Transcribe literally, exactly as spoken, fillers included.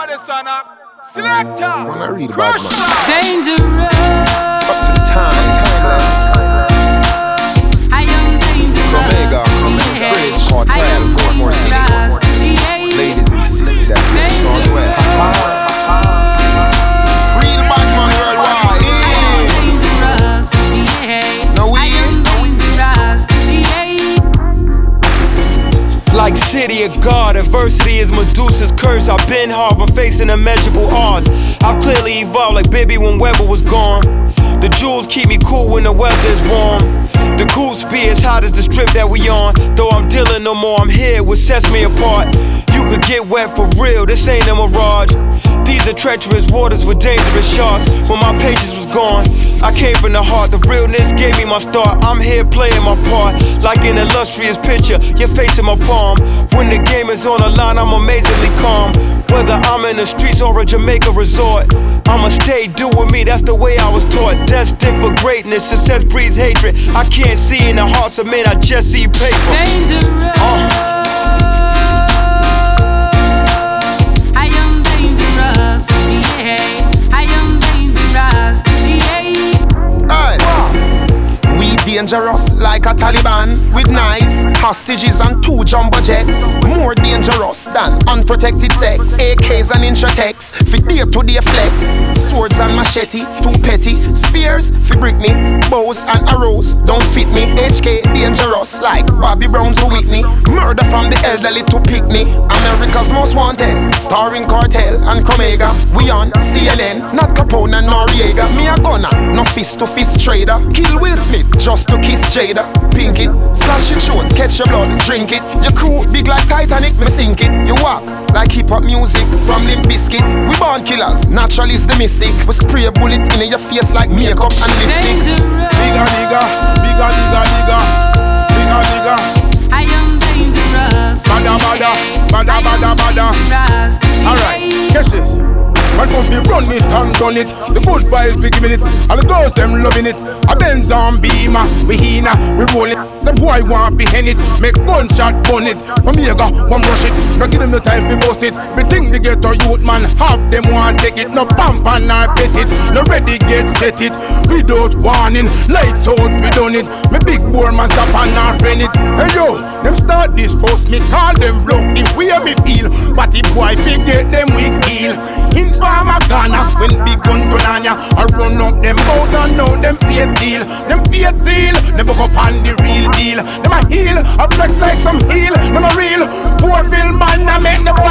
for this one, uh. Selector. Wanna read about man. Dangerous. Up to the time, timeless. I am dangerous. Omega, Common Spirit, Cartel, Portmore City. Ladies insist that it's not well. Real bad man worldwide. No we Like City of God, adversity is Medusa's curse. I've been hard, but facing immeasurable odds. I've clearly evolved like Bibby when Weber was gone. The jewels keep me cool when the weather is warm. The cool speed is hot as the strip that we on. Though I'm dealing no more, I'm here with sets me apart. You could get wet for real, this ain't a mirage. These are treacherous waters with dangerous sharks. When my patience was gone, I came from the heart. The realness gave me my start. I'm here playing my part, like an illustrious picture, your face in my palm. When the game is on the line, I'm amazingly calm. Whether I'm in the streets or a Jamaica resort, I'ma stay, do with me, that's the way I was taught. Destined for greatness, success breeds hatred. I can't see in the hearts of men, I just see paper. Dangerous. uh. I am dangerous. Yeah. I am dangerous. Yeah. Aye. We dangerous like a Taliban with knives, hostages and two jumbo jets. More dangerous than unprotected sex. A Ks and Intratechs, fi day to day flex. Swords and machete, too petty. Spears, fi brick me. Bows and arrows, don't fit me. H K dangerous like Bobby Brown to Whitney. Murder from the elderly to pick me. America's most wanted, starring Cartel and Comega. We on C N N, not Capone and Noriega. Me a gunner, no fist to fist trader. Kill Will Smith just to kiss Jada. Pink it, slash it short, catch your blood, drink it. Your crew big like Titanic, me sink it. You walk like hip hop music from Limp Bizkit. We born killers, natural is the mystic. We spray a bullet in your face like makeup and lipstick. Bigger, bigger, bigger, bigger, bigger, bigger, bigger. I am dangerous. Bada, bada, bada, bada, bada. Alright, catch this. Man come fi run it and done it. The good boys be giving it, and the girls them loving it. A Benz and Beamer, we hina, we roll it. Them boy want be hen it, make gunshot bun it. From here go, one rush it, no give them the time fi bust it. We think they get a youth man, half them want take it. No pump and not pet it, no ready get set it. Without warning, lights out we done it. Me big boy man stop and not friend it. Hey yo, them start this force me, call them block the way me feel. But the boy fi get them weak heel. In Farmer Ghana, when big gun turn on ya, I run up them out and now them faith seal. Them faith seal, them book up on the real deal. Them a heal, a flex like some heel, them a real. Poor Bill man, I make the